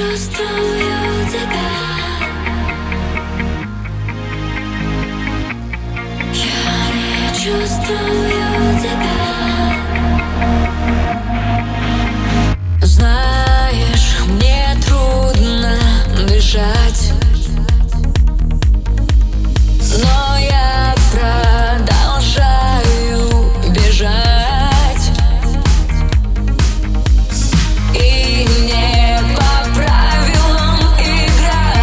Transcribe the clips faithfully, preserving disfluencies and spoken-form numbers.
чувствую тебя. Я не чувствую тебя. Знаешь, мне трудно дышать, но я продолжаю бежать. И не по правилам игра.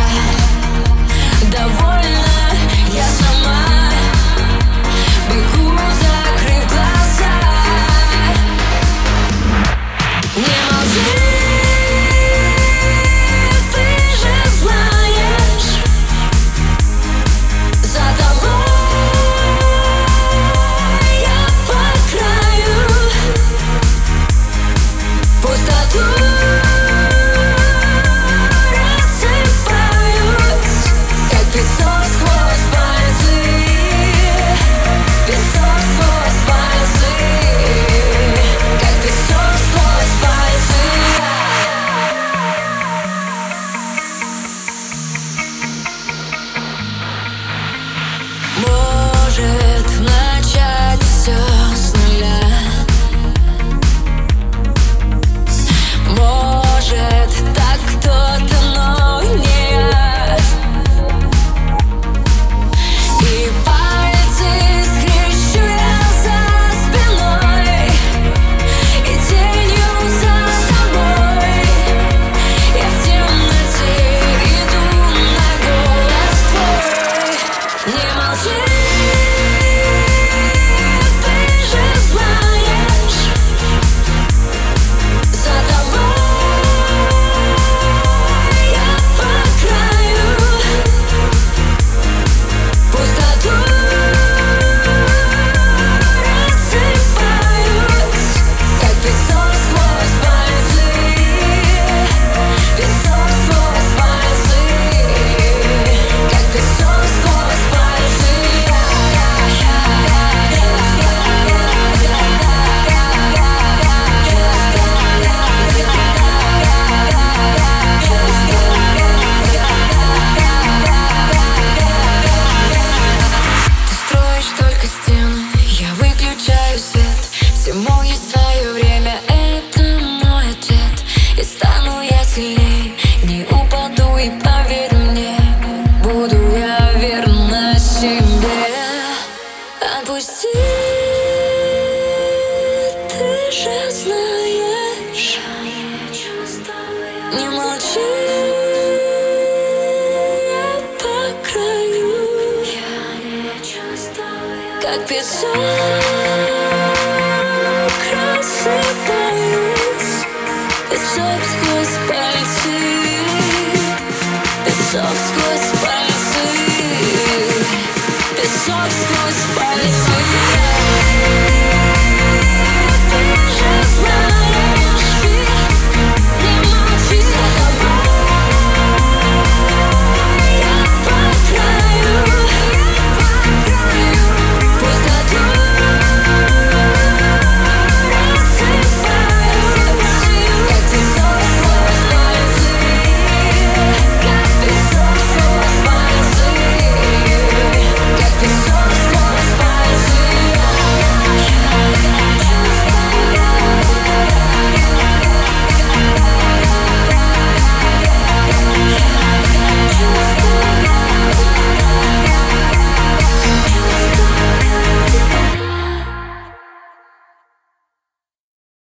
Довольна я сама, бегу, закрыв глаза. Не молчи, ты же знаешь, за тобой я по краю. Пустоту рассыпаюсь, как песок сквозь пальцы. Песок сквозь пальцы, как песок сквозь пальцы. Может начать все с нуля. Может, так кто-то, но не я. И пальцы скрещу я за спиной, и тенью за тобой. Я в темноте иду на голос твой. Не молчи, ты же знаешь, за тобой я по краю. Пустоту рассыпаюсь, как песок сквозь пальцы. Песок сквозь пальцы, как песок сквозь пальцы. Ты строишь только стены, я выключаю свет. Всему есть свое время, это мой ответ. И стану я сильней, не упаду, и поверь мне, буду я верна себе. Отпусти, ты же знаешь, не молчи, я по краю, как песок рассыпаюсь. Песок сквозь пальцы, песок сквозь